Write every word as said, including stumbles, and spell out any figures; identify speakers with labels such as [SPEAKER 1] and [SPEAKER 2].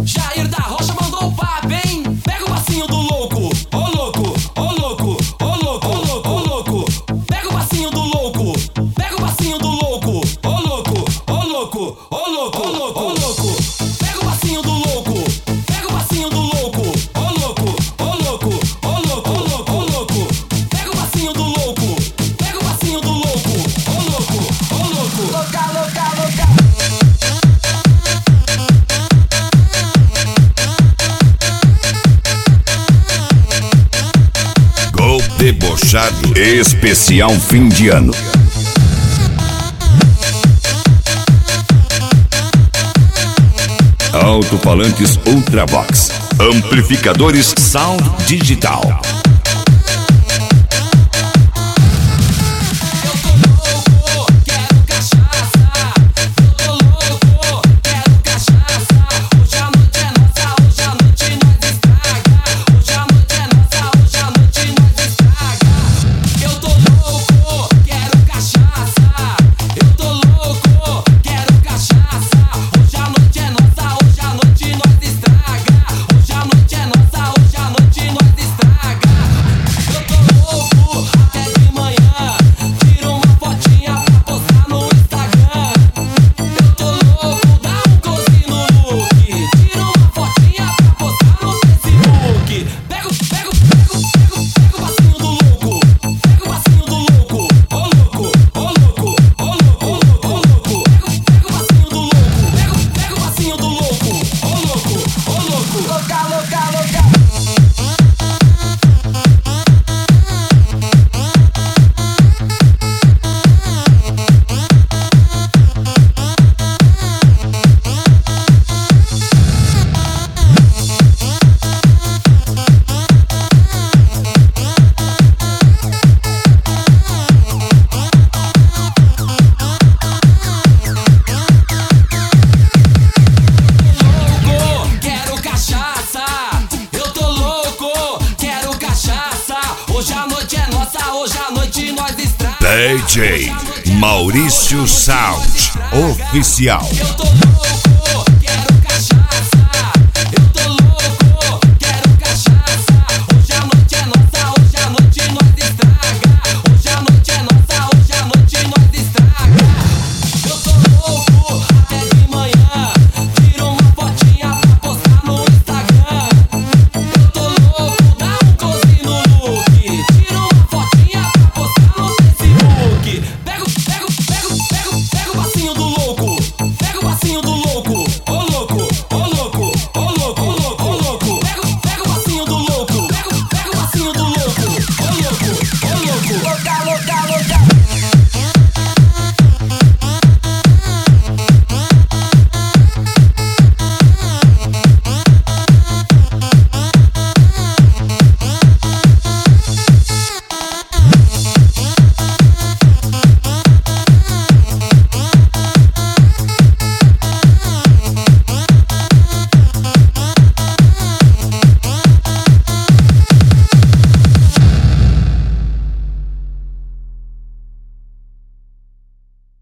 [SPEAKER 1] Jair da Rocha mandou o papo, hein? Pega o passinho do louco, ô louco, ô louco, ô louco, ô louco, ô louco. Pega o passinho do louco, pega o passinho do louco, ô louco, ô louco, ô louco, ô louco, ô louco. Pega o passinho do louco, pega o passinho do louco, ô louco, ô louco, ô louco, ô louco, ô louco. Pega o passinho do louco, pega o passinho do louco, ô louco, ô louco. Louca, louca, louca.
[SPEAKER 2] Debochado especial fim de ano. Alto-falantes Ultravox, amplificadores Sound Digital. D J Maurício Sound Oficial.